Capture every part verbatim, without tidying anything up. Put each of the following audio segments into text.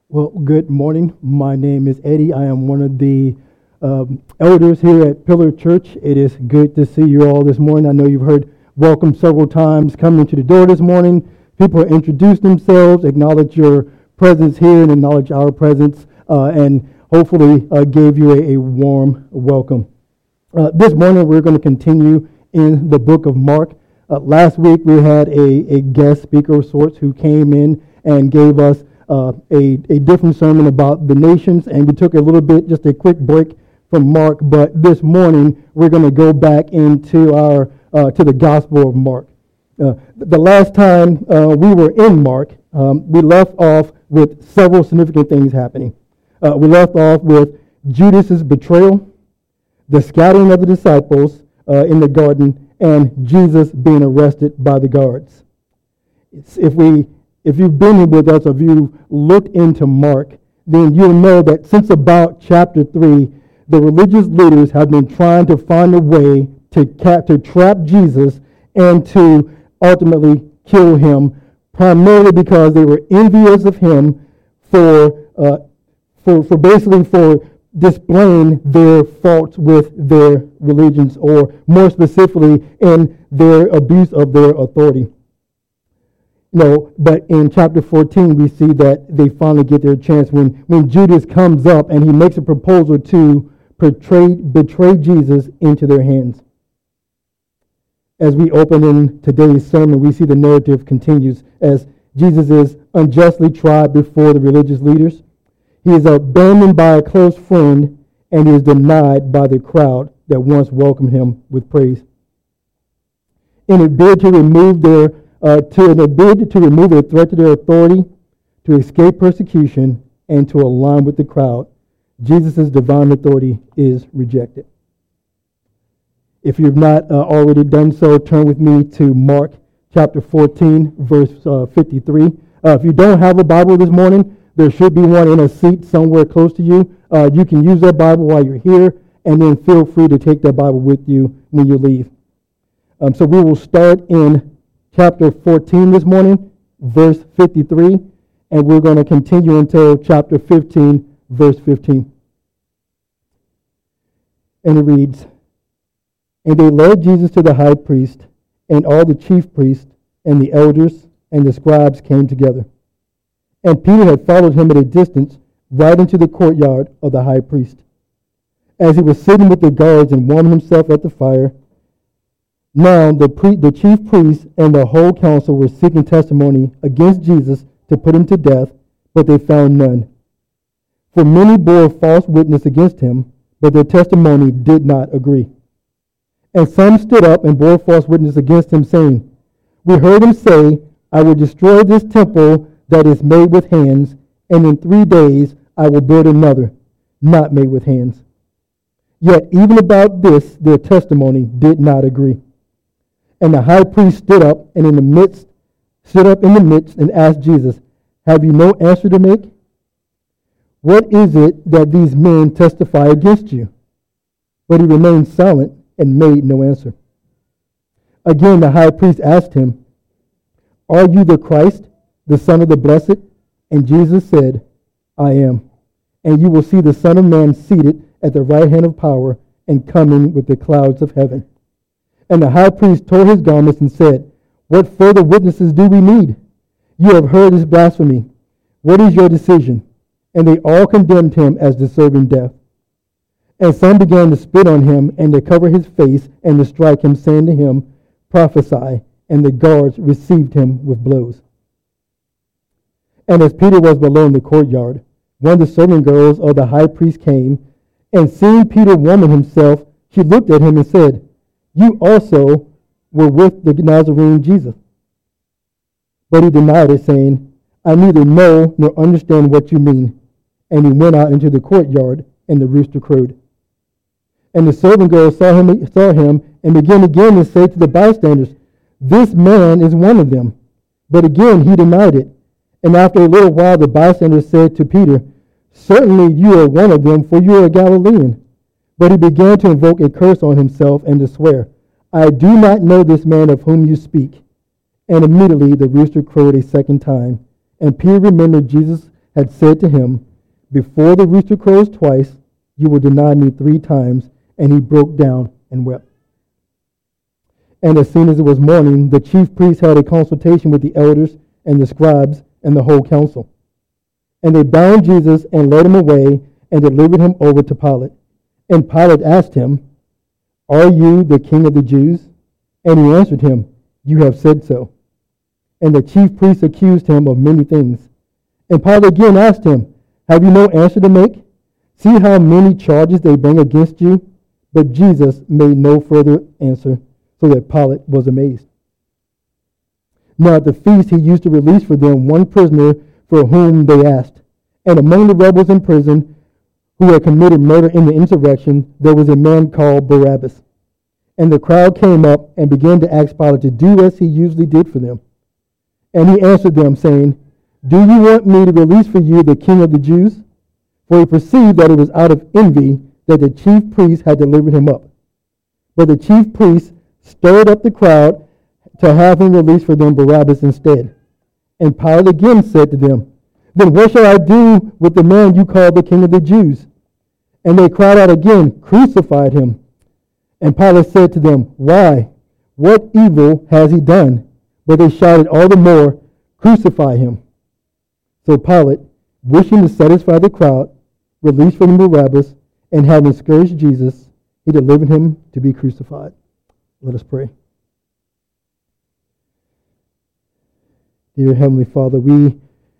Well, good morning. My name is Eddie. I am one of the um, elders here at Pillar Church. It is good to see you all this morning. I know you've heard welcome several times coming to the door this morning. People introduce themselves, acknowledge your presence here, and acknowledge our presence, uh, and hopefully uh, gave you a, a warm welcome. Uh, this morning, we're going to continue in the book of Mark. Uh, last week, we had a, a guest speaker of sorts who came in and gave us Uh, a, a different sermon about the nations, and we took a little bit, just a quick break from Mark, but this morning we're going to go back into our, uh, to the Gospel of Mark. Uh, the last time uh, we were in Mark, um, we left off with several significant things happening. Uh, we left off with Judas's betrayal, the scattering of the disciples uh, in the garden, and Jesus being arrested by the guards. If we If you've been here with us, or if you looked into Mark, then you'll know that since about chapter three, the religious leaders have been trying to find a way to, cap, to trap Jesus and to ultimately kill him, primarily because they were envious of him for, uh, for, for basically for displaying their faults with their religions, or more specifically in their abuse of their authority. No, but in chapter fourteen, we see that they finally get their chance when, when Judas comes up and he makes a proposal to portray, betray Jesus into their hands. As we open in today's sermon, we see the narrative continues as Jesus is unjustly tried before the religious leaders. He is abandoned by a close friend, and he is denied by the crowd that once welcomed him with praise. In a bid to remove their Uh, to an bid to remove a threat to their authority, to escape persecution, and to align with the crowd, Jesus' divine authority is rejected. If you've not uh, already done so, turn with me to Mark chapter fourteen, verse uh, fifty-three. Uh, if you don't have a Bible this morning, there should be one in a seat somewhere close to you. Uh, you can use that Bible while you're here, and then feel free to take that Bible with you when you leave. Um, so we will start in chapter fourteen this morning, verse fifty-three, and we're going to continue until chapter fifteen, verse fifteen. And it reads, "And they led Jesus to the high priest, and all the chief priests, and the elders, and the scribes came together. And Peter had followed him at a distance, right into the courtyard of the high priest. As he was sitting with the guards and warming himself at the fire, Now the, pre- the chief priests and the whole council were seeking testimony against Jesus to put him to death, but they found none. For many bore false witness against him, but their testimony did not agree. And some stood up and bore false witness against him, saying, 'We heard him say, I will destroy this temple that is made with hands, and in three days I will build another, not made with hands.' Yet even about this their testimony did not agree. And the high priest stood up and in the midst, stood up in the midst and asked Jesus, 'Have you no answer to make? What is it that these men testify against you?' But he remained silent and made no answer. Again the high priest asked him, 'Are you the Christ, the Son of the Blessed?' And Jesus said, 'I am. And you will see the Son of Man seated at the right hand of power and coming with the clouds of heaven.' And the high priest tore his garments and said, 'What further witnesses do we need? You have heard his blasphemy. What is your decision?' And they all condemned him as deserving death. And some began to spit on him and to cover his face and to strike him, saying to him, 'Prophesy.' And the guards received him with blows. And as Peter was below in the courtyard, one of the servant girls of the high priest came, and seeing Peter warming himself, she looked at him and said, 'You also were with the Nazarene Jesus.' But he denied it, saying, 'I neither know nor understand what you mean.' And he went out into the courtyard, and the rooster crowed. And the servant girl saw him, saw him and began again to say to the bystanders, 'This man is one of them.' But again he denied it. And after a little while the bystanders said to Peter, 'Certainly you are one of them, for you are a Galilean.' But he began to invoke a curse on himself and to swear, 'I do not know this man of whom you speak.' And immediately the rooster crowed a second time. And Peter remembered Jesus had said to him, "Before the rooster crows twice, you will deny me three times." And he broke down and wept. And as soon as it was morning, the chief priests had a consultation with the elders and the scribes and the whole council. And they bound Jesus and led him away and delivered him over to Pilate. And Pilate asked him, "Are you the king of the Jews?" And he answered him, "You have said so." And the chief priests accused him of many things. And Pilate again asked him, "Have you no answer to make? See how many charges they bring against you?" But Jesus made no further answer, so that Pilate was amazed. Now at the feast he used to release for them one prisoner for whom they asked. And among the rebels in prison who had committed murder in the insurrection, there was a man called Barabbas. And the crowd came up and began to ask Pilate to do as he usually did for them. And he answered them, saying, "Do you want me to release for you the king of the Jews?" For he perceived that it was out of envy that the chief priests had delivered him up. But the chief priests stirred up the crowd to have him release for them Barabbas instead. And Pilate again said to them, "Then what shall I do with the man you call the king of the Jews?" And they cried out again, "Crucify him." And Pilate said to them, "Why? What evil has he done?" But they shouted all the more, "Crucify him." So Pilate, wishing to satisfy the crowd, released for them Barabbas, and having scourged Jesus, he delivered him to be crucified. Let us pray. Dear Heavenly Father, we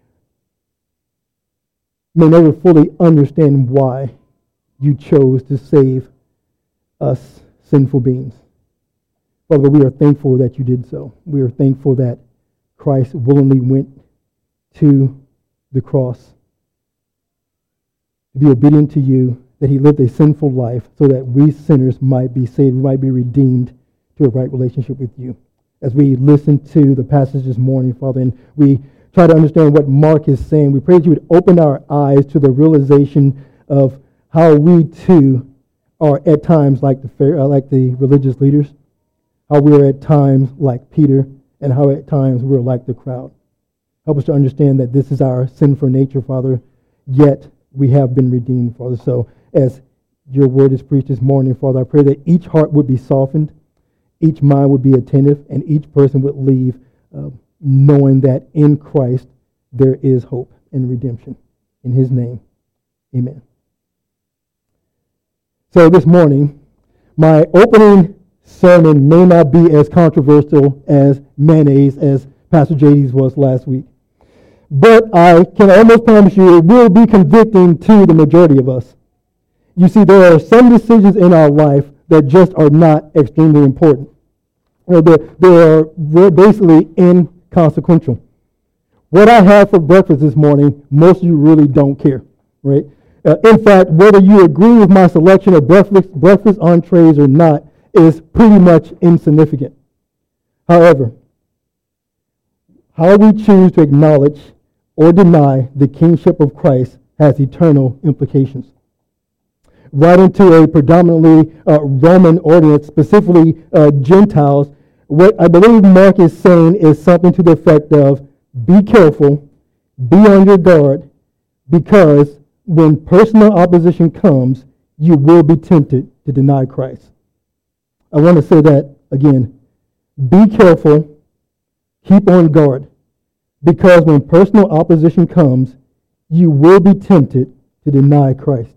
may never fully understand why you chose to save us sinful beings. Father, we are thankful that you did so. We are thankful that Christ willingly went to the cross to be obedient to you, that he lived a sinful life so that we sinners might be saved, we might be redeemed to a right relationship with you. As we listen to the passage this morning, Father, and we try to understand what Mark is saying, we pray that you would open our eyes to the realization of how we too are at times like the uh, like the religious leaders, how we are at times like Peter, and how at times we're like the crowd. Help us to understand that this is our sinful nature, Father, yet we have been redeemed, Father. So as your word is preached this morning, Father, I pray that each heart would be softened, each mind would be attentive, and each person would leave uh, knowing that in Christ there is hope and redemption. In his name, amen. So this morning, my opening sermon may not be as controversial as mayonnaise as Pastor J D's was last week. But I can almost promise you it will be convicting to the majority of us. You see, there are some decisions in our life that just are not extremely important. You know, they're, they're, they're basically inconsequential. What I had for breakfast this morning, most of you really don't care, right? Uh, in fact, whether you agree with my selection of breakfast, breakfast entrees or not is pretty much insignificant. However, how we choose to acknowledge or deny the kingship of Christ has eternal implications. Writing to a predominantly uh, Roman audience, specifically uh, Gentiles, what I believe Mark is saying is something to the effect of, be careful, be on your guard, because when personal opposition comes, you will be tempted to deny Christ. I want to say that again. Be careful, keep on guard, because when personal opposition comes, you will be tempted to deny Christ.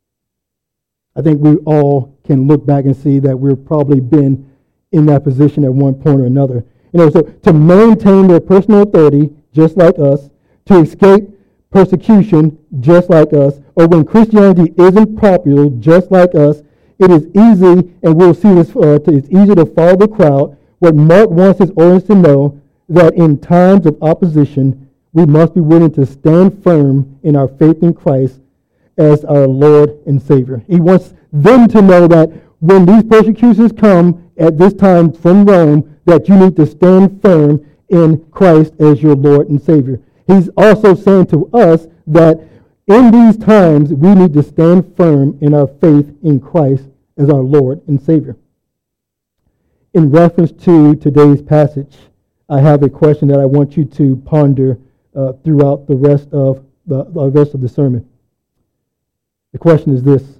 I think we all can look back and see that we've probably been in that position at one point or another. You know, so to maintain their personal authority, just like us, to escape persecution, just like us, or when Christianity isn't popular, just like us, it is easy, and we'll see this, uh, to, it's easy to follow the crowd. What Mark wants his audience to know, that in times of opposition, we must be willing to stand firm in our faith in Christ as our Lord and Savior. He wants them to know that when these persecutions come at this time from Rome, that you need to stand firm in Christ as your Lord and Savior. He's also saying to us that in these times, we need to stand firm in our faith in Christ as our Lord and Savior. In reference to today's passage, I have a question that I want you to ponder uh, throughout the rest of the, the rest of the sermon. The question is this: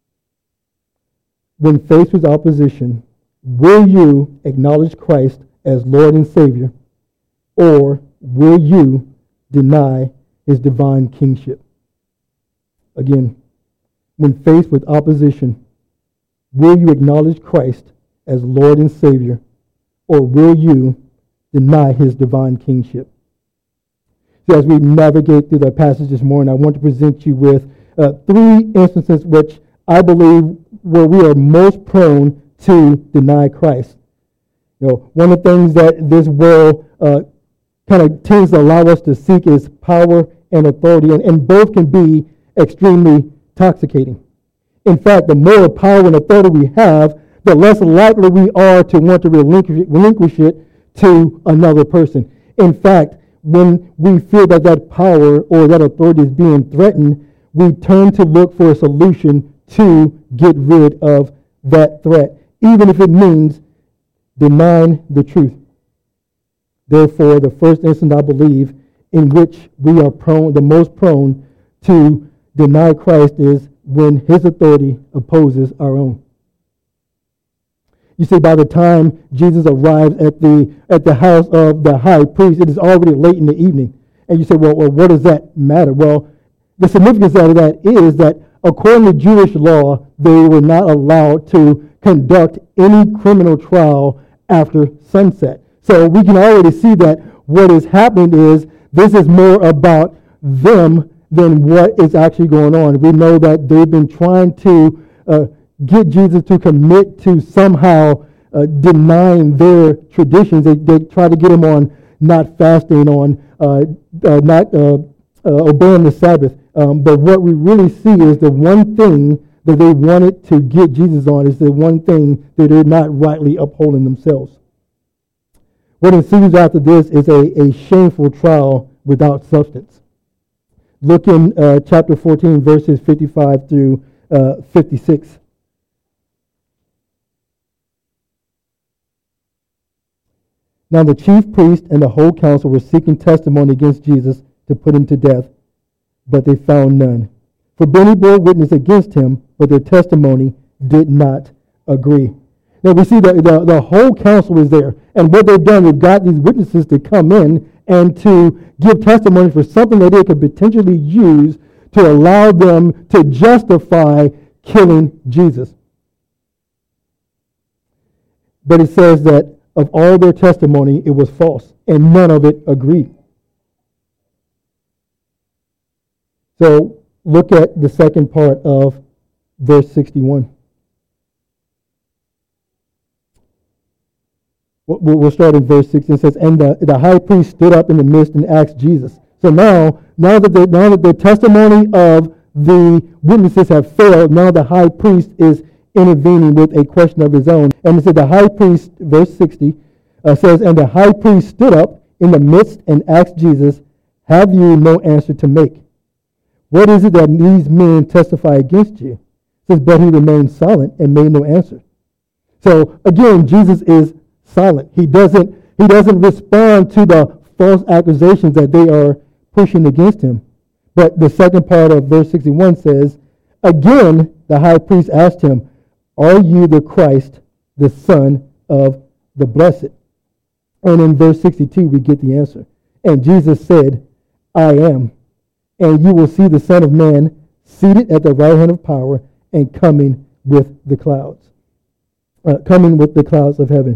when faced with opposition, will you acknowledge Christ as Lord and Savior, or will you deny his divine kingship? Again, when faced with opposition, will you acknowledge Christ as Lord and Savior, or will you deny his divine kingship? So as we navigate through the passage this morning, I want to present you with uh, three instances which I believe where we are most prone to deny Christ. You know, one of the things that this world uh, kind of tends to allow us to seek is power and authority, and, and both can be extremely intoxicating. In fact, the more power and authority we have, the less likely we are to want to relinquish, relinquish it to another person. In fact, when we feel that that power or that authority is being threatened, we turn to look for a solution to get rid of that threat, even if it means denying the truth. Therefore, the first instance, I believe, in which we are prone, the most prone to deny Christ is when his authority opposes our own. You see, by the time Jesus arrives at the at the house of the high priest, it is already late in the evening. And you say, well, well, what does that matter? Well, the significance of that is that according to Jewish law, they were not allowed to conduct any criminal trial after sunset. So we can already see that what is happening is this is more about them than what is actually going on. We know that they've been trying to uh, get Jesus to commit to somehow uh, denying their traditions. They, they try to get him on not fasting, on uh, uh, not uh, uh, obeying the Sabbath. Um, but what we really see is the one thing that they wanted to get Jesus on is the one thing that they're not rightly upholding themselves. What ensues after this is a, a shameful trial without substance. Look in uh, chapter fourteen, verses fifty-five through uh, fifty-six. Now the chief priest and the whole council were seeking testimony against Jesus to put him to death, but they found none. For many bore witness against him, but their testimony did not agree. Now we see that the, the whole council is there, and what they've done, they've got these witnesses to come in and to give testimony for something that they could potentially use to allow them to justify killing Jesus. But it says that of all their testimony, it was false, and none of it agreed. So look at the second part of verse sixty-one. We'll start in verse sixteen. It says, and the, the high priest stood up in the midst and asked Jesus. So now, now that the, now that the testimony of the witnesses have failed, now the high priest is intervening with a question of his own. And it said the high priest, verse sixty, uh, says, and the high priest stood up in the midst and asked Jesus, have you no answer to make? What is it that these men testify against you? It says, but he remained silent and made no answer. So again, Jesus is silent. He doesn't, he doesn't respond to the false accusations that they are pushing against him. But the second part of verse sixty-one says, again, the high priest asked him, are you the Christ, the Son of the Blessed? And in verse sixty-two, we get the answer. And Jesus said, I am. And you will see the Son of Man seated at the right hand of power and coming with the clouds. Uh, coming with the clouds of heaven.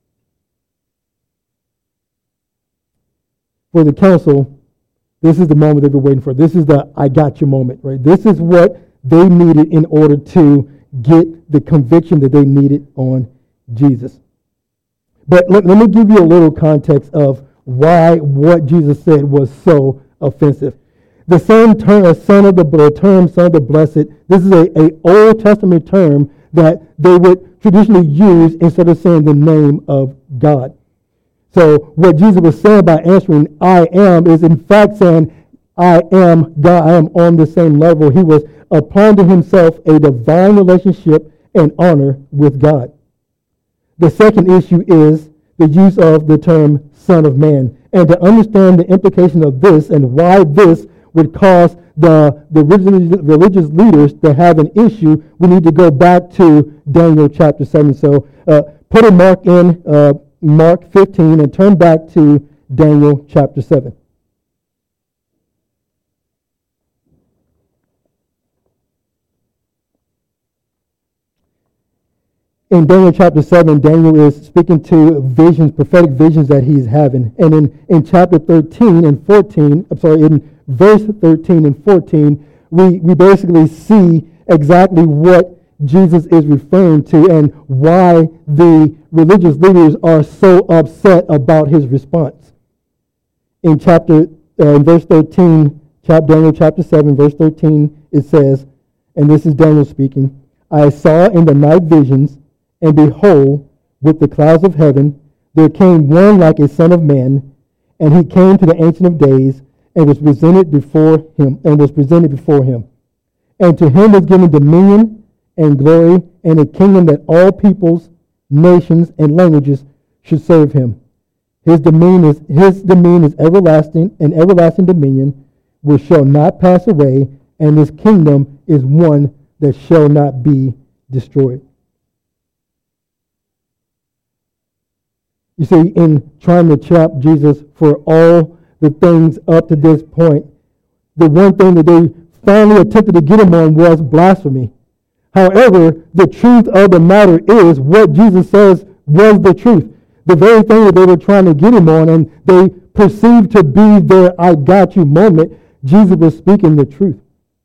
For the council, this is the moment they've been waiting for. This is the I got you moment, right? This is what they needed in order to get the conviction that they needed on Jesus. But let, let me give you a little context of why what Jesus said was so offensive. The same term, uh, son of the, the term son of the blessed, this is a, a Old Testament term that they would traditionally use instead of saying the name of God. So what Jesus was saying by answering I am is in fact saying I am God. I am on the same level. He was applying to himself a divine relationship and honor with God. The second issue is the use of the term Son of Man. And to understand the implication of this and why this would cause the, the religious, religious leaders to have an issue, we need to go back to Daniel chapter seven. So uh, put a mark in uh, Mark fifteen and turn back to Daniel chapter seven. In Daniel chapter seven, Daniel is speaking to visions, prophetic visions that he's having. And in, in chapter thirteen and fourteen, I'm sorry, in verse thirteen and fourteen, we, we basically see exactly what Jesus is referring to and why the religious leaders are so upset about his response. In chapter, uh, in verse thirteen, chapter, Daniel chapter seven, verse thirteen, it says, and this is Daniel speaking, I saw in the night visions, and behold, with the clouds of heaven, there came one like a son of man, and he came to the Ancient of Days, and was presented before him, and was presented before him. And to him was given dominion and glory, and a kingdom that all peoples, nations, and languages should serve him. His dominion is his dominion is everlasting, and everlasting dominion which shall not pass away, and his kingdom is one that shall not be destroyed. You see, in trying to trap Jesus for all the things up to this point, the one thing that they finally attempted to get him on was blasphemy. However, the truth of the matter is what Jesus says was the truth. The very thing that they were trying to get him on and they perceived to be their I got you moment, Jesus was speaking the truth.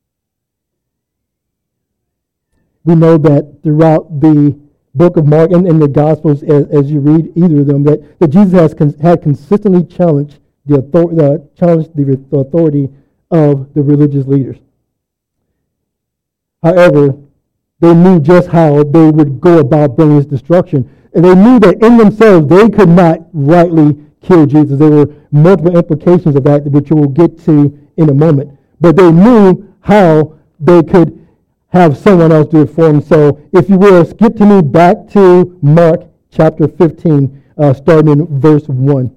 We know that throughout the book of Mark and in the Gospels, as, as you read either of them, that, that Jesus has con- had consistently challenged the, author- uh, challenged the authority of the religious leaders. However, they knew just how they would go about bringing his destruction. And they knew that in themselves they could not rightly kill Jesus. There were multiple implications of that, which we'll get to in a moment. But they knew how they could have someone else do it for him. So if you will, skip to me back to Mark chapter fifteen, uh, starting in verse one.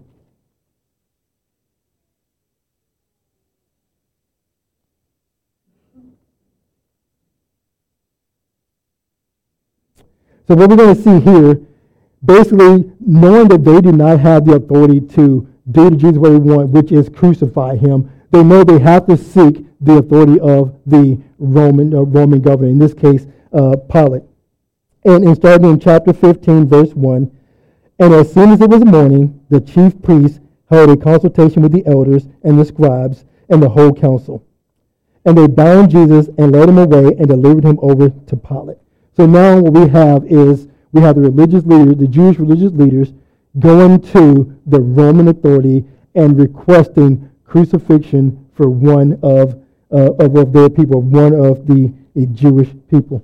So what we're going to see here, basically knowing that they do not have the authority to do to Jesus what they want, which is crucify him, they know they have to seek the authority of the Roman uh, Roman governor, in this case, uh, Pilate. And, and starting in chapter fifteen, verse one, and as soon as it was morning, the chief priests held a consultation with the elders and the scribes and the whole council. And they bound Jesus and led him away and delivered him over to Pilate. So now what we have is, we have the religious leaders, the Jewish religious leaders, going to the Roman authority and requesting crucifixion for one of uh, of, of their people, one of the, the Jewish people.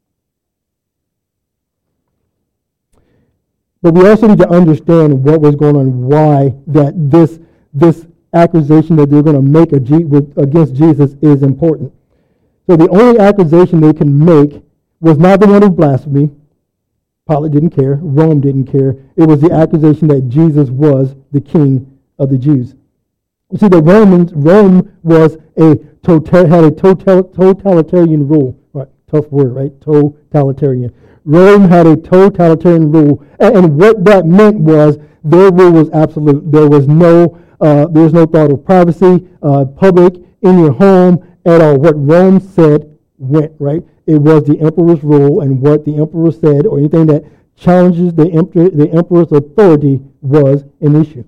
But we also need to understand what was going on, why that this this accusation that they're going to make against Jesus is important. So the only accusation they can make was not the one of blasphemy. Pilate didn't care. Rome didn't care. It was the accusation that Jesus was the king of the Jews. You see, the Romans, Rome was a total, had a total, totalitarian rule. Right, tough word, right? Totalitarian. Rome had a totalitarian rule, and, and what that meant was their rule was absolute. There was no, uh, there was no thought of privacy, uh, public, in your home at all. What Rome said went, right? It was the emperor's rule, and what the emperor said, or anything that challenges the emperor, the emperor's authority, was an issue.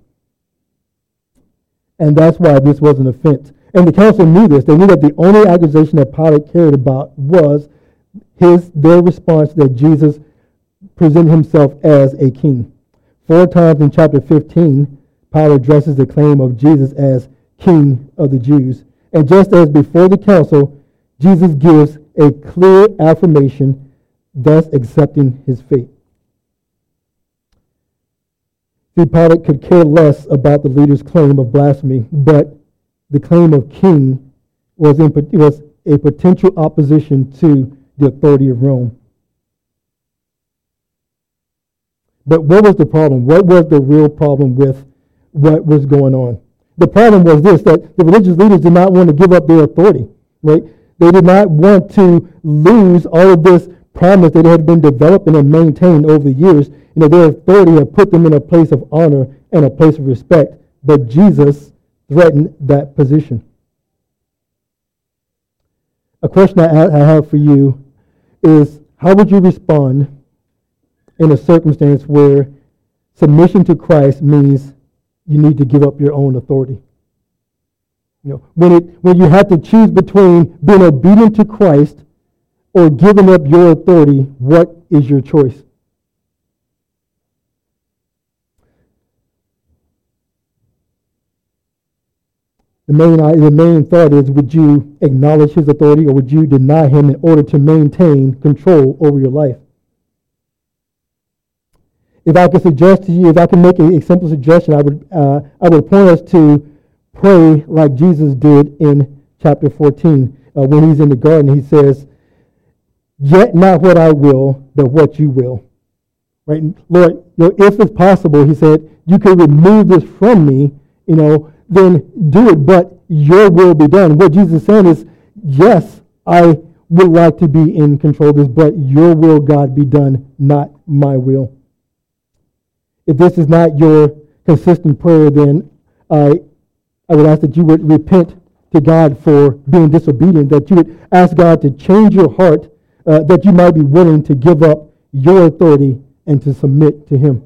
And that's why this was an offense. And the council knew this. They knew that the only accusation that Pilate cared about was his their response that Jesus presented himself as a king. Four times in chapter fifteen, Pilate addresses the claim of Jesus as king of the Jews. And just as before the council, Jesus gives a clear affirmation, thus accepting his fate. See, Pilate could care less about the leader's claim of blasphemy, but the claim of king was, in, was a potential opposition to the authority of Rome. But what was the problem? What was the real problem with what was going on? the problem was this, that the religious leaders did not want to give up their authority, right? They did not want to lose all of this promise that had been developed and maintained over the years. You know, their authority had put them in a place of honor and a place of respect, but Jesus threatened that position. A question I I have for you is, how would you respond in a circumstance where submission to Christ means you need to give up your own authority? You know, when it when you have to choose between being obedient to Christ or giving up your authority, what is your choice? The main, the main thought is, would you acknowledge his authority or would you deny him in order to maintain control over your life? If I could suggest to you, if I can make a, a simple suggestion, I would, uh, I would point us to pray like Jesus did in chapter fourteen. Uh, when he's in the garden, he says, "Yet not what I will, but what you will." Right? Lord, you know, if it's possible, he said, you could remove this from me, you know, then do it, but your will be done. What Jesus is saying is, yes, I would like to be in control of this, but your will, God, be done, not my will. If this is not your consistent prayer, then I, I would ask that you would repent to God for being disobedient, that you would ask God to change your heart, uh, that you might be willing to give up your authority and to submit to him.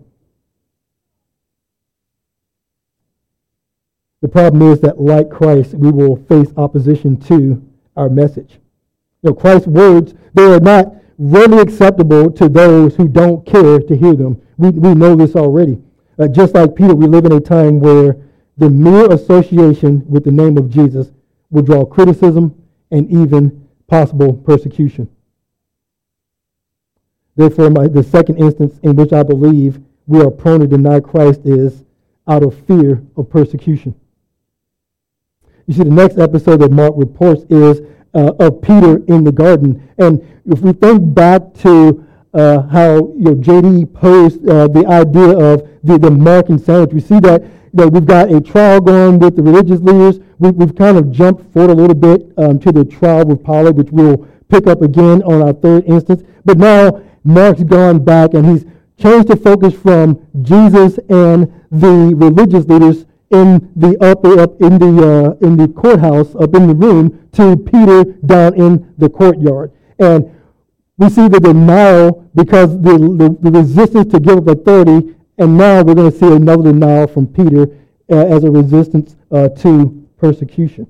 The problem is that, like Christ, we will face opposition to our message. You know, Christ's words, they are not readily acceptable to those who don't care to hear them. We, we know this already. Uh, just like Peter, we live in a time where the mere association with the name of Jesus will draw criticism and even possible persecution. Therefore, my, the second instance in which I believe we are prone to deny Christ is out of fear of persecution. You see, the next episode that Mark reports is uh, of Peter in the garden. And if we think back to uh, how you know J D posed uh, the idea of the, the Markan sandwich, we see that, that we've got a trial going with the religious leaders. We, we've kind of jumped forward a little bit um, to the trial with Pilate, which we'll pick up again on our third instance. But now Mark's gone back and he's changed the focus from Jesus and the religious leaders in the upper up in the uh, in the courthouse up in the room to Peter down in the courtyard, and we see the denial because the, the the resistance to give up authority, and now we're going to see another denial from Peter uh, as a resistance uh, to persecution.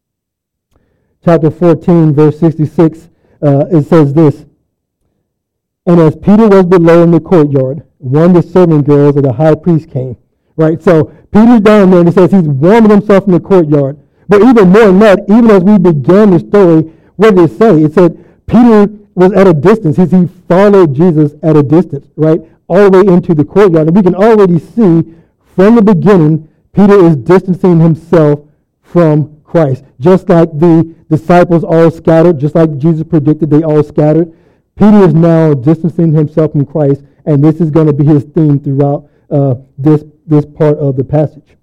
Chapter fourteen, verse sixty-six, uh, it says this: "And as Peter was below in the courtyard, one of the servant girls of the high priest came." Right, so Peter's down there and it says he's warming himself in the courtyard. But even more than that, even as we began the story, what did it say? It said Peter was at a distance. He, he followed Jesus at a distance, right, all the way into the courtyard. And we can already see from the beginning, Peter is distancing himself from Christ. Just like the disciples all scattered, just like Jesus predicted they all scattered, Peter is now distancing himself from Christ, and this is going to be his theme throughout uh, this this part of the passage.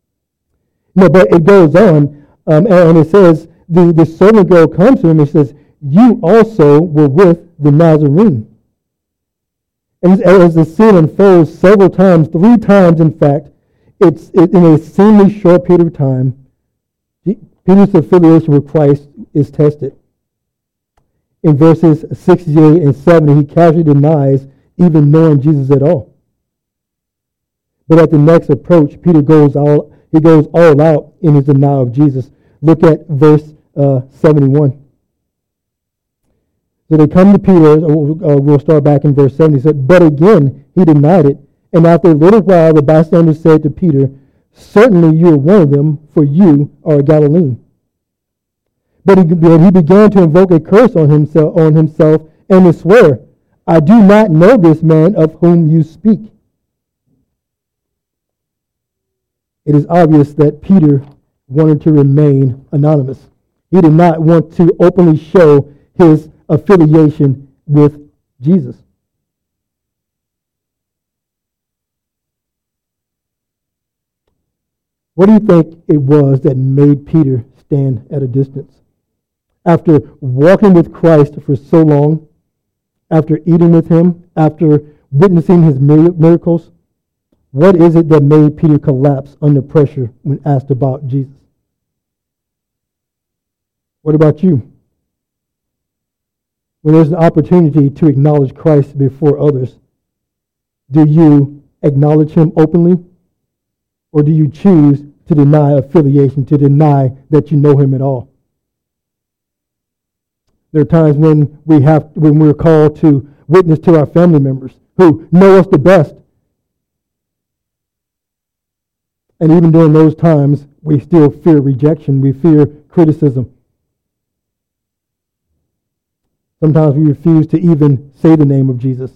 No, but it goes on, um, and it says, the, the servant girl comes to him and says, "You also were with the Nazarene." And as the scene unfolds several times, three times in fact, it's it, in a seemingly short period of time, Peter's affiliation with Christ is tested. In verses sixty-eight and seventy, he casually denies even knowing Jesus at all. But at the next approach, Peter goes all he goes all out in his denial of Jesus. Look at verse uh, seventy-one. So they come to Peter. Uh, we'll start back in verse seventy. He said, "But again he denied it, and after a little while the bystanders said to Peter, 'Certainly you are one of them, for you are a Galilean.' But he, but he began to invoke a curse on himself, on himself and to swear, 'I do not know this man of whom you speak.'" It is obvious that Peter wanted to remain anonymous. He did not want to openly show his affiliation with Jesus. What do you think it was that made Peter stand at a distance? After walking with Christ for so long, after eating with him, after witnessing his miracles, what is it that made Peter collapse under pressure when asked about Jesus? What about you? When there's an opportunity to acknowledge Christ before others, do you acknowledge him openly? Or do you choose to deny affiliation, to deny that you know him at all? There are times when we have, when we're called to witness to our family members who know us the best. And even during those times, we still fear rejection. We fear criticism. Sometimes we refuse to even say the name of Jesus.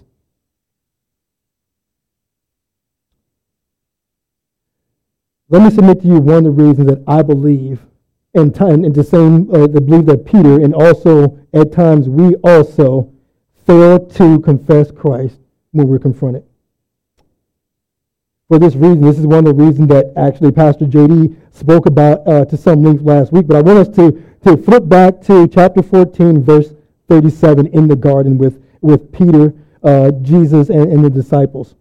Let me submit to you one of the reasons that I believe, and, time, and the same, uh, the belief that Peter, and also at times we also fail to confess Christ when we're confronted. For this reason, this is one of the reasons that actually Pastor J D spoke about uh, to some length last week. But I want us to, to flip back to chapter fourteen, verse thirty-seven in the garden with, with Peter, uh, Jesus, and, and the disciples.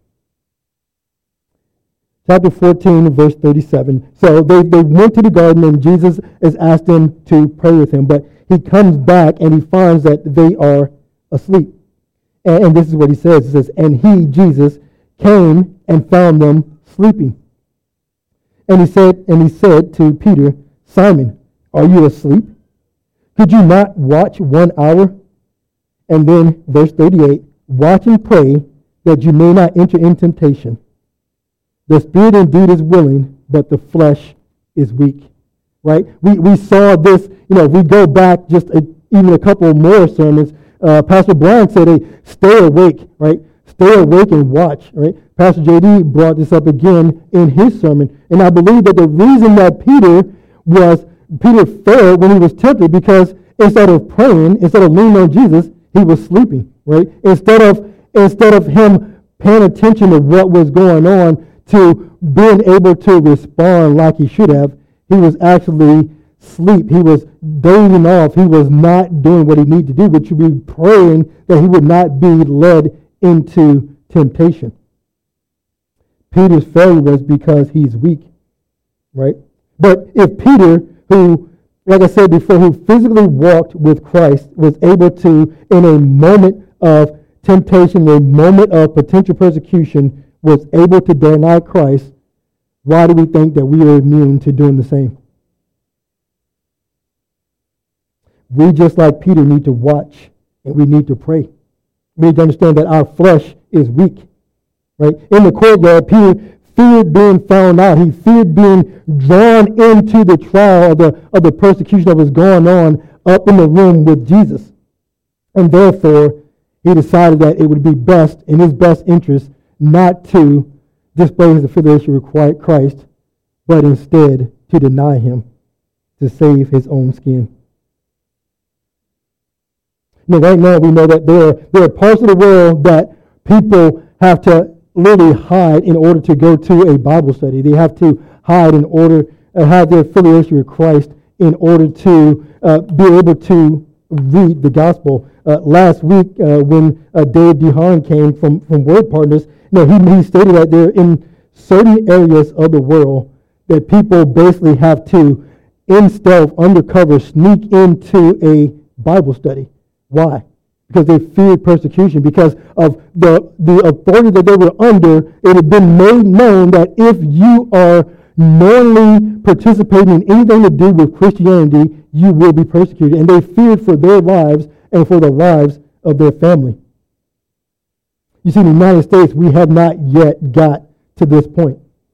Chapter fourteen, verse thirty-seven. So they, they went to the garden and Jesus has asked them to pray with him. But he comes back and he finds that they are asleep. And, and this is what he says. He says, and he, Jesus, came and found them sleeping. And he said, and he said to Peter, Simon, are you asleep? Could you not watch one hour? And then verse thirty-eight, watch and pray that you may not enter in temptation. The spirit indeed is willing, but the flesh is weak. Right? We we saw this, you know, if we go back just a, even a couple more sermons, uh, Pastor Brian said, hey, stay awake, right? Stay awake and watch, right? Pastor J D brought this up again in his sermon. And I believe that the reason that Peter was, Peter failed when he was tempted, because instead of praying, instead of leaning on Jesus, he was sleeping, right? Instead of, instead of him paying attention to what was going on, to being able to respond like he should have, he was actually asleep. He was dozing off. He was not doing what he needed to do, which would be praying that he would not be led into temptation. Peter's failure was because he's weak, right? But if Peter, who, like I said before, who physically walked with Christ, was able to, in a moment of temptation, a moment of potential persecution, was able to deny Christ, why do we think that we are immune to doing the same? We, just like Peter, need to watch and we need to pray. We need to understand that our flesh is weak. Right? In the courtyard, Peter feared being found out. He feared being drawn into the trial of the, of the persecution that was going on up in the room with Jesus. And therefore, he decided that it would be best, in his best interest, not to display his affiliation with Christ, but instead to deny him to save his own skin. Now, right now, we know that there are, there are parts of the world that people have to literally hide in order to go to a Bible study. They have to hide in order to uh, have their affiliation with Christ in order to uh, be able to read the gospel. Uh, last week, uh, when uh, Dave DeHaan came from, from Word Partners, you know, he, he stated that there in certain areas of the world that people basically have to, in stealth, undercover, sneak into a Bible study. Why? Because they feared persecution, because of the, the authority that they were under. It had been made known that if you are knowingly participating in anything to do with Christianity, you will be persecuted. And they feared for their lives and for the lives of their family. You see, in the United States, we have not yet got to this point.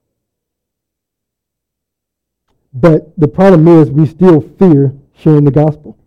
But the problem is we still fear sharing the gospel.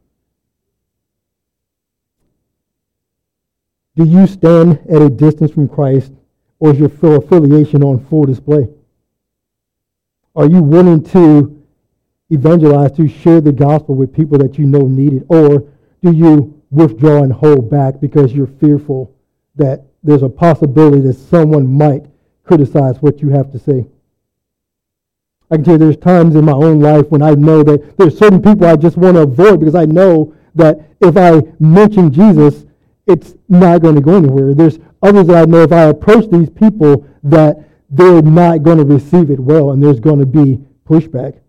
Do you stand at a distance from Christ, or is your full affiliation on full display? Are you willing to evangelize, to share the gospel with people that you know need it? Or do you withdraw and hold back because you're fearful that there's a possibility that someone might criticize what you have to say? I can tell you there's times in my own life when I know that there's certain people I just want to avoid because I know that if I mention Jesus, it's not going to go anywhere. There's others that I know if I approach these people that they're not going to receive it well and there's going to be pushback.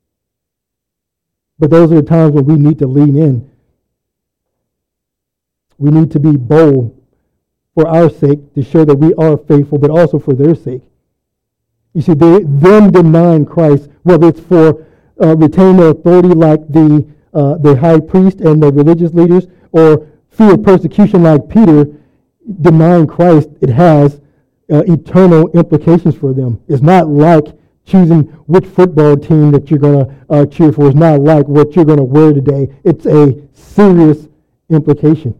But those are the times when we need to lean in. We need to be bold for our sake to show that we are faithful, but also for their sake. You see, they, them denying Christ, whether it's for uh, retaining their authority like the, uh, the high priest and the religious leaders, or fear of persecution like Peter, denying Christ, it has uh, eternal implications for them. It's not like choosing which football team that you're going to uh, cheer for. It's not like what you're going to wear today. It's a serious implication.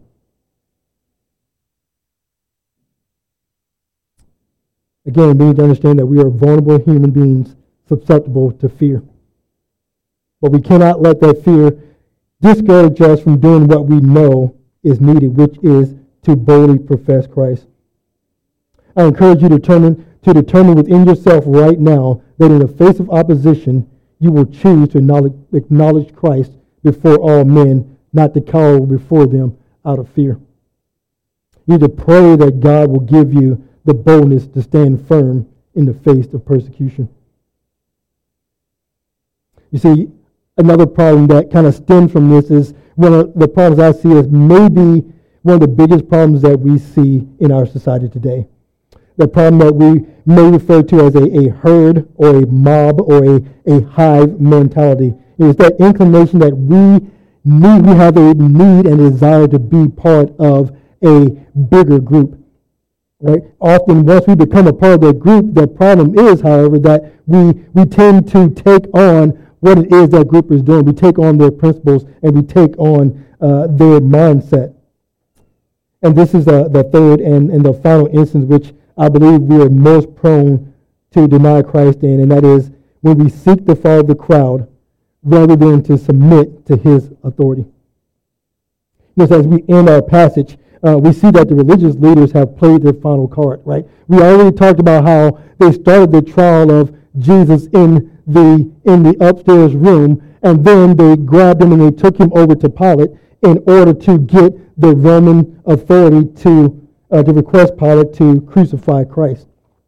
Again, we need to understand that we are vulnerable human beings susceptible to fear. But we cannot let that fear discourage us from doing what we know is needed, which is to boldly profess Christ. I encourage you to determine, to determine within yourself right now that in the face of opposition, you will choose to acknowledge, acknowledge Christ before all men, not to cower before them out of fear. You need to pray that God will give you the boldness to stand firm in the face of persecution. You see, another problem that kind of stems from this is one of the problems I see as maybe one of the biggest problems that we see in our society today. The problem that we may refer to as a, a herd or a mob or a, a hive mentality. It is that inclination that we need, we have a need and desire to be part of a bigger group. Right? Often, once we become a part of that group, the problem is, however, that we, we tend to take on what it is that group is doing. We take on their principles and we take on uh, their mindset. And this is uh, the third and, and the final instance which I believe we are most prone to deny Christ in, and that is when we seek to follow the crowd rather than to submit to his authority. Just as we end our passage, Uh, we see that the religious leaders have played their final card, right? We already talked about how they started the trial of Jesus in the in the upstairs room, and then they grabbed him and they took him over to Pilate in order to get the Roman authority to uh, to request Pilate to crucify Christ.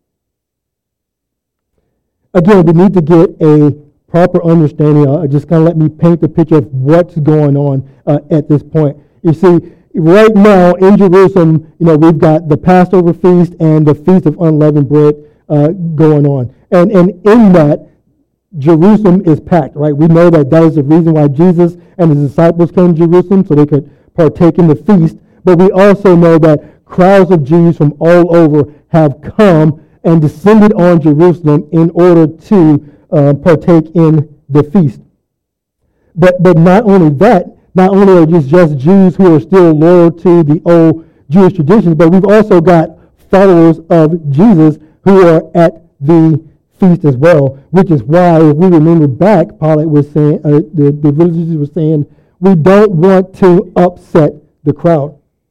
Again, we need to get a proper understanding. Uh, just kind of let me paint the picture of what's going on uh, at this point. You see, right now in Jerusalem, you know, we've got the Passover feast and the Feast of Unleavened Bread uh, going on. And, and in that, Jerusalem is packed, right? We know that that is the reason why Jesus and his disciples came to Jerusalem, so they could partake in the feast. But we also know that crowds of Jews from all over have come and descended on Jerusalem in order to uh, partake in the feast. But, but not only that, Not only are these just Jews who are still loyal to the old Jewish traditions, but we've also got followers of Jesus who are at the feast as well, which is why, if we remember back, Pilate was saying, uh, the, the religious were saying, we don't want to upset the crowd.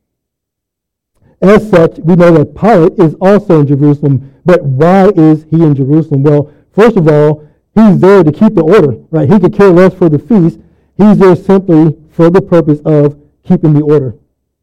As such, we know that Pilate is also in Jerusalem, but why is he in Jerusalem? Well, first of all, he's there to keep the order, right? He could care less for the feast. He's there simply for the purpose of keeping the order.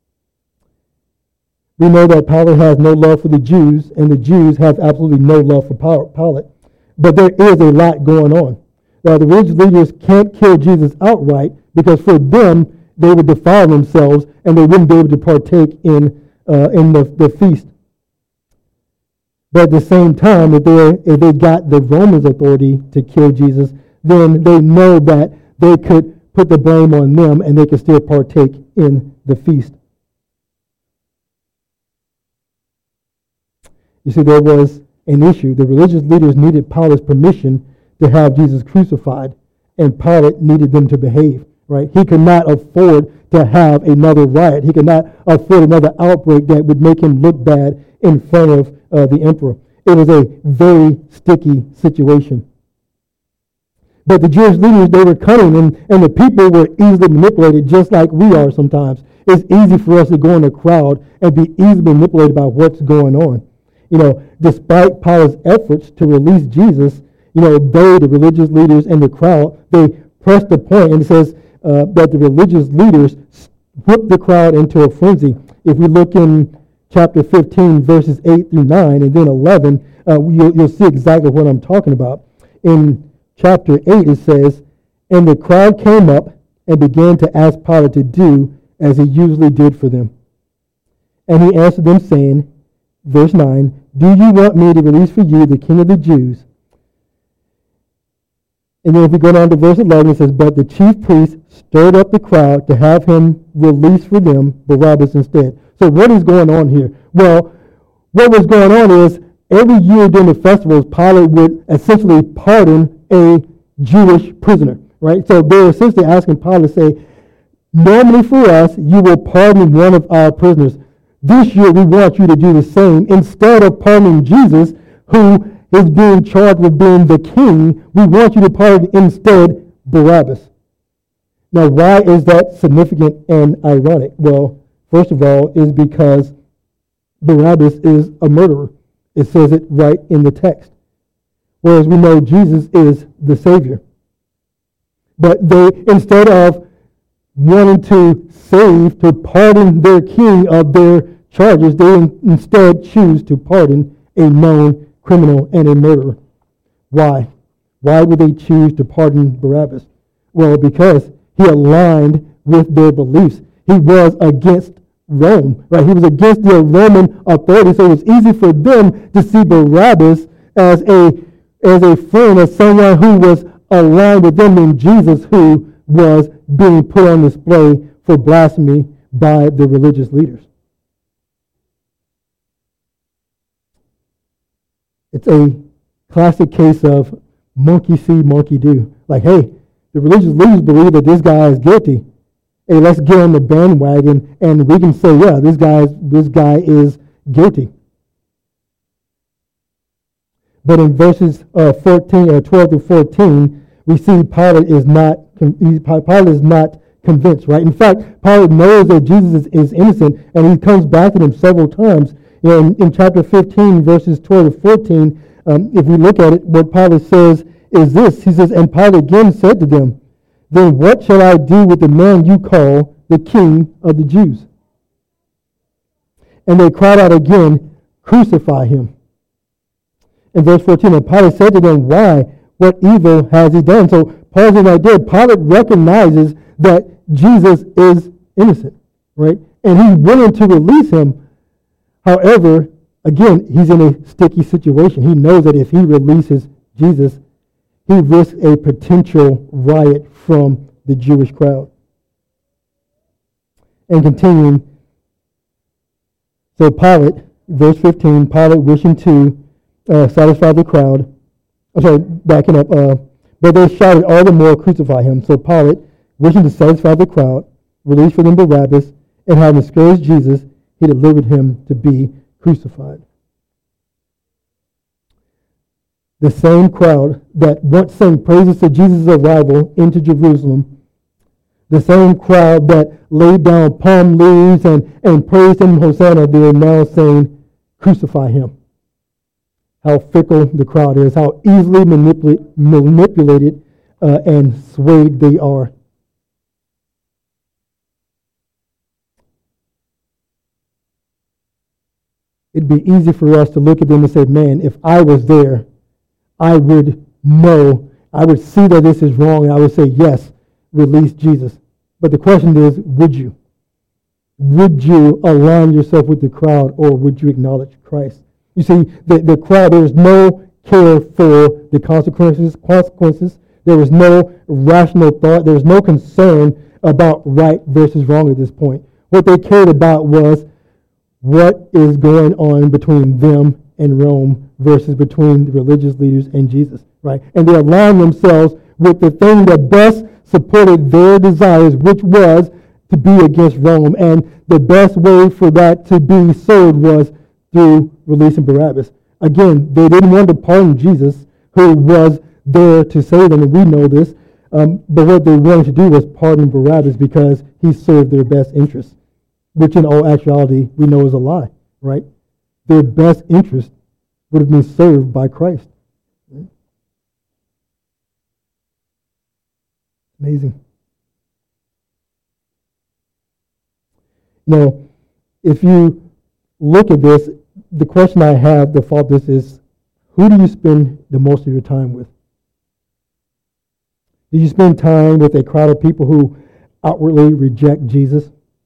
We know that Pilate has no love for the Jews, and the Jews have absolutely no love for Pilate. But there is a lot going on. Now, the religious leaders can't kill Jesus outright because for them, they would defile themselves and they wouldn't be able to partake in, uh, in the, the feast. But at the same time, if they, if they got the Romans' authority to kill Jesus, then they know that they could put the blame on them and they could still partake in the feast. You see, there was an issue. The religious leaders needed Pilate's permission to have Jesus crucified, and Pilate needed them to behave, right? He could not afford to have another riot. He could not afford another outbreak that would make him look bad in front of uh, the emperor. It was a very sticky situation. But the Jewish leaders, they were cunning, and, and the people were easily manipulated just like we are sometimes. It's easy for us to go in a crowd and be easily manipulated by what's going on. You know, despite Pilate's efforts to release Jesus, you know, they, the religious leaders and the crowd, they pressed the point, and it says uh, that the religious leaders whipped the crowd into a frenzy. If we look in chapter fifteen, verses eight through nine, and then eleven, uh, you'll, you'll see exactly what I'm talking about. In chapter eight, it says, "And the crowd came up and began to ask Pilate to do as he usually did for them. And he answered them, saying," verse nine, "Do you want me to release for you the King of the Jews?" And then if we go down to verse eleven, it says, "But the chief priests stirred up the crowd to have him release for them Barabbas instead." So what is going on here? Well, what was going on is every year during the festivals, Pilate would essentially pardon a Jewish prisoner, right? So they're essentially asking Pilate to say, normally for us, you will pardon one of our prisoners. This year, we want you to do the same. Instead of pardoning Jesus, who is being charged with being the king, we want you to pardon instead Barabbas. Now, why is that significant and ironic? Well, first of all, is because Barabbas is a murderer. It says it right in the text. Whereas we know Jesus is the Savior. But they, instead of wanting to save, to pardon their king of their charges, they instead choose to pardon a known criminal and a murderer. Why? Why would they choose to pardon Barabbas? Well, because he aligned with their beliefs. He was against Rome, right? He was against the Roman authority, so it was easy for them to see Barabbas as a as a friend, as someone who was aligned with them, in Jesus, who was being put on display for blasphemy by the religious leaders. It's a classic case of monkey see, monkey do. Like, hey, the religious leaders believe that this guy is guilty. Hey, let's get on the bandwagon and we can say, yeah, this guy, this guy is guilty. But in verses uh, fourteen or twelve to fourteen, we see Pilate is not Pilate is not convinced, right? In fact, Pilate knows that Jesus is, is innocent, and he comes back to him several times. You know, in, in chapter fifteen, verses twelve to fourteen, um, if we look at it, what Pilate says is this. He says, "And Pilate again said to them, Then what shall I do with the man you call the King of the Jews?" And they cried out again, "Crucify him." In verse fourteen, and Pilate said to them, "Why? What evil has he done?" So Paul's an idea. Pilate recognizes that Jesus is innocent, right? And he's willing to release him. However, again, he's in a sticky situation. He knows that if he releases Jesus, he risks a potential riot from the Jewish crowd. And continuing, so Pilate, verse fifteen, Pilate wishing to uh, satisfy the crowd, I'm sorry, backing up, uh, but they shouted all the more, "Crucify him." So Pilate, wishing to satisfy the crowd, released for them Barabbas, and having scourged Jesus, he delivered him to be crucified. The same crowd that once sang praises to Jesus' arrival into Jerusalem, the same crowd that laid down palm leaves and, and praised him, Hosanna, they are now saying, "Crucify him." How fickle the crowd is, how easily manipulate, manipulated uh, and swayed they are. It'd be easy for us to look at them and say, man, if I was there, I would know, I would see that this is wrong, and I would say, yes, release Jesus. But the question is, would you? Would you align yourself with the crowd, or would you acknowledge Christ? You see, the, the crowd, there is no care for the consequences, consequences. There is no rational thought. There is no concern about right versus wrong at this point. What they cared about was what is going on between them and Rome versus between the religious leaders and Jesus, right? And they aligned themselves with the thing that best supported their desires, which was to be against Rome. And the best way for that to be served was through releasing Barabbas. Again, they didn't want to pardon Jesus, who was there to save them, and we know this. Um, but what they wanted to do was pardon Barabbas because he served their best interests, which in all actuality we know is a lie, right? Their best interest would have been served by Christ. Amazing. Now, if you look at this, the question I have to follow this is, who do you spend the most of your time with? Do you spend time with a crowd of people who outwardly reject Jesus?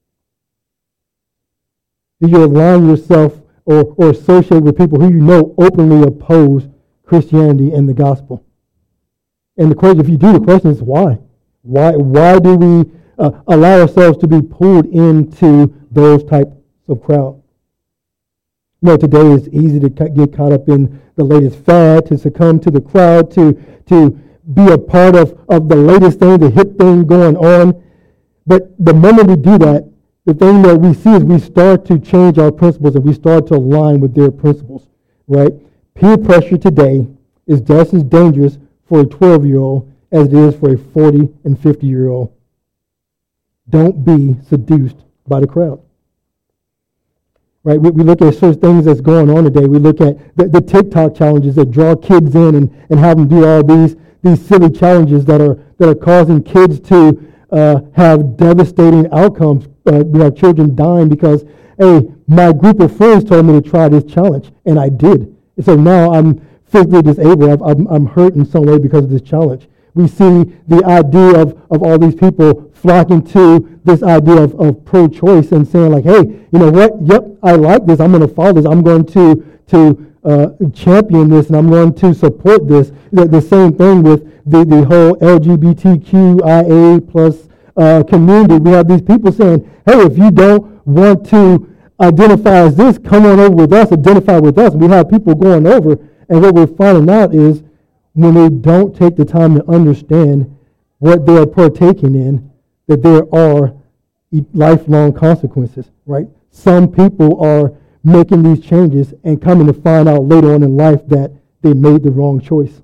Do you align yourself or, or associate with people who you know openly oppose Christianity and the gospel? And the question, if you do, the question is why? Why, why do we uh, allow ourselves to be pulled into those types of crowd? You know, today it's easy to get caught up in the latest fad, to succumb to the crowd, to, to be a part of, of the latest thing, the hip thing going on. But the moment we do that, the thing that we see is we start to change our principles and we start to align with their principles, right? Peer pressure today is just as dangerous for a twelve-year-old as it is for a forty and fifty-year-old. Don't be seduced by the crowd. Right? We, we look at certain things that's going on today. We look at the, the TikTok challenges that draw kids in and, and have them do all these these silly challenges that are that are causing kids to uh, have devastating outcomes. Uh, we have children dying because, hey, my group of friends told me to try this challenge, and I did. And so now I'm physically disabled. I've, I'm, I'm hurt in some way because of this challenge. We see the idea of, of all these people flocking to this idea of, of pro-choice and saying like, hey, you know what? Yep, I like this. I'm going to follow this. I'm going to to uh, champion this, and I'm going to support this. The, the same thing with the, the whole L G B T Q I A plus uh, community. We have these people saying, hey, if you don't want to identify as this, come on over with us, identify with us. We have people going over, and what we're finding out is when they don't take the time to understand what they are partaking in, that there are lifelong consequences, right? Some people are making these changes and coming to find out later on in life that they made the wrong choice.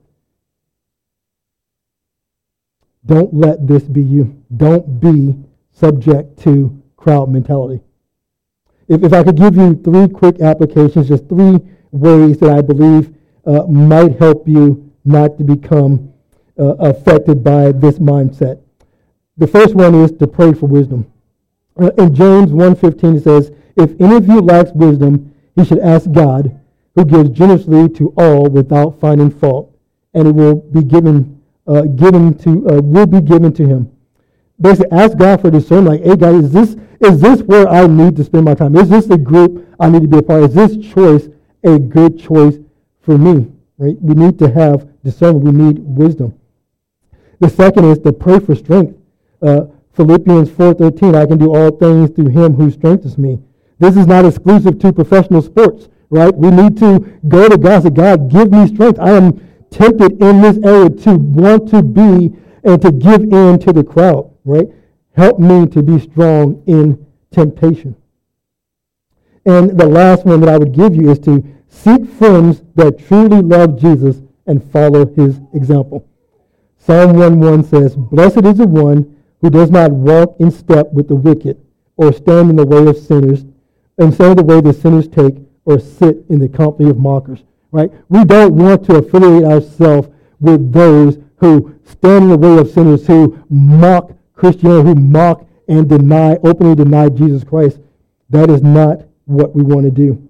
Don't let this be you. Don't be subject to crowd mentality. If, if I could give you three quick applications, just three ways that I believe uh, might help you not to become uh, affected by this mindset. The first one is to pray for wisdom. Uh, in James one fifteen it says, if any of you lacks wisdom, he should ask God, who gives generously to all without finding fault, and it will be given, uh, given to, uh, will be given to him. Basically, ask God for discernment. Like, hey, God, is this is this where I need to spend my time? Is this the group I need to be a part of? Is this choice a good choice for me? Right? We need to have discernment. We need wisdom. The second is to pray for strength. Uh, Philippians four thirteen, I can do all things through him who strengthens me. This is not exclusive to professional sports, right? We need to go to God and say, God, give me strength. I am tempted in this area to want to be and to give in to the crowd, right? Help me to be strong in temptation. And the last one that I would give you is to seek friends that truly love Jesus and follow his example. Psalm one one says, blessed is the one who does not walk in step with the wicked, or stand in the way of sinners, and stand in the way the sinners take, or sit in the company of mockers. Right? We don't want to affiliate ourselves with those who stand in the way of sinners, who mock Christianity, who mock and deny, openly deny Jesus Christ. That is not what we want to do.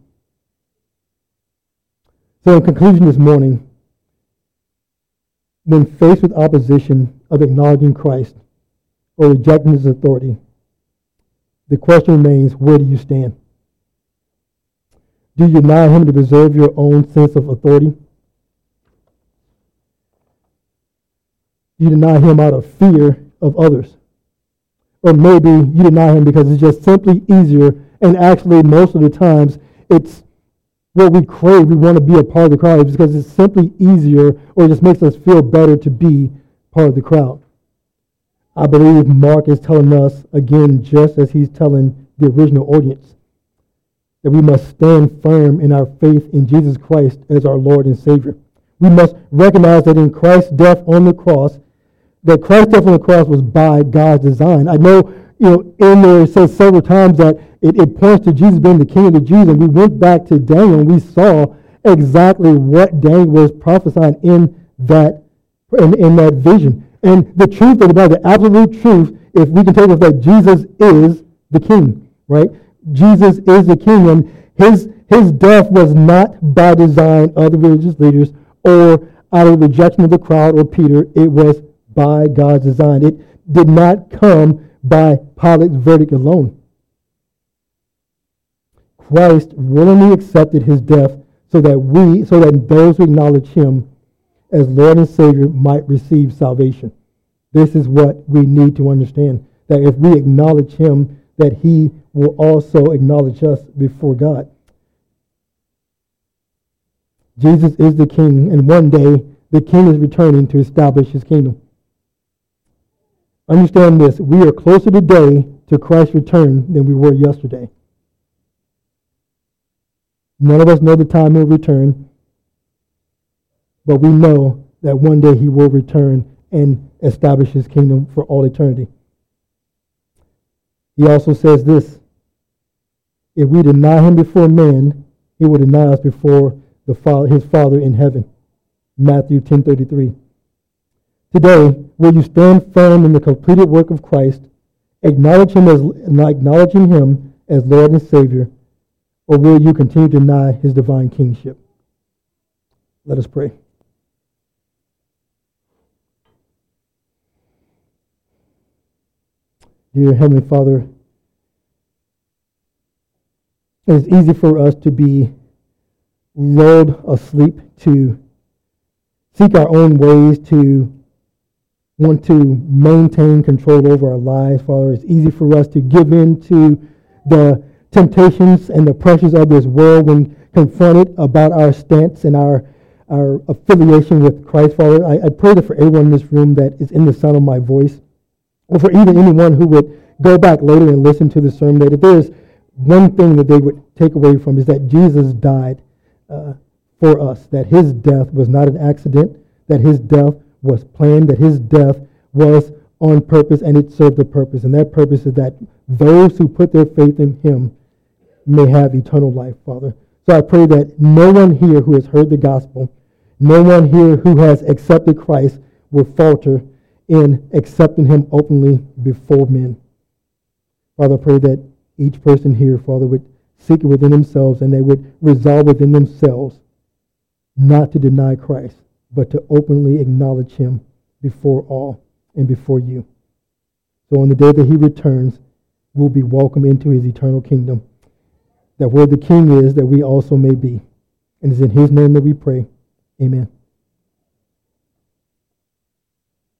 So in conclusion this morning, when faced with opposition of acknowledging Christ or rejecting his authority, the question remains, where do you stand? Do you deny him to preserve your own sense of authority? Do you deny him out of fear of others? Or maybe you deny him because it's just simply easier, and actually most of the times it's what we crave. We want to be a part of the crowd because it's simply easier, or it just makes us feel better to be part of the crowd. I believe Mark is telling us, again, just as he's telling the original audience, that we must stand firm in our faith in Jesus Christ as our Lord and Savior. We must recognize that in Christ's death on the cross, that Christ's death on the cross was by God's design. I know, you know, in there it says several times that it, it points to Jesus being the King of the Jews, and we went back to Daniel and we saw exactly what Daniel was prophesying in that in, in that vision. And the truth of the Bible, the absolute truth, if we can take it that Jesus is the king, right? Jesus is the king, and his, his death was not by design of the religious leaders or out of rejection of the crowd or Peter. It was by God's design. It did not come by Pilate's verdict alone. Christ willingly accepted his death so that we, so that those who acknowledge him as Lord and Savior might receive salvation. This is what we need to understand, that if we acknowledge him, that he will also acknowledge us before God. Jesus is the king, and one day the king is returning to establish his kingdom. Understand this, we are closer today to Christ's return than we were yesterday. None of us know the time he'll return, but we know that one day he will return and establish his kingdom for all eternity. He also says this, if we deny him before men, he will deny us before the Father, his Father in heaven. Matthew ten thirty-three. Today, will you stand firm in the completed work of Christ, acknowledge him as acknowledging him as Lord and Savior, or will you continue to deny his divine kingship? Let us pray. Dear Heavenly Father, it is easy for us to be lulled asleep, to seek our own ways, to want to maintain control over our lives, Father. It's easy for us to give in to the temptations and the pressures of this world when confronted about our stance and our our affiliation with Christ, Father. I, I pray that for everyone in this room that is in the sound of my voice, or for even anyone who would go back later and listen to the sermon, that if there is one thing that they would take away from is that Jesus died uh, for us, that his death was not an accident, that his death was planned, that his death was on purpose, and it served a purpose. And that purpose is that those who put their faith in him may have eternal life, Father. So I pray that no one here who has heard the gospel, no one here who has accepted Christ will falter in accepting him openly before men. Father, I pray that each person here, Father, would seek it within themselves and they would resolve within themselves not to deny Christ, but to openly acknowledge him before all and before you. So on the day that he returns, we'll be welcomed into his eternal kingdom, that where the king is, that we also may be. And it's in his name that we pray. Amen.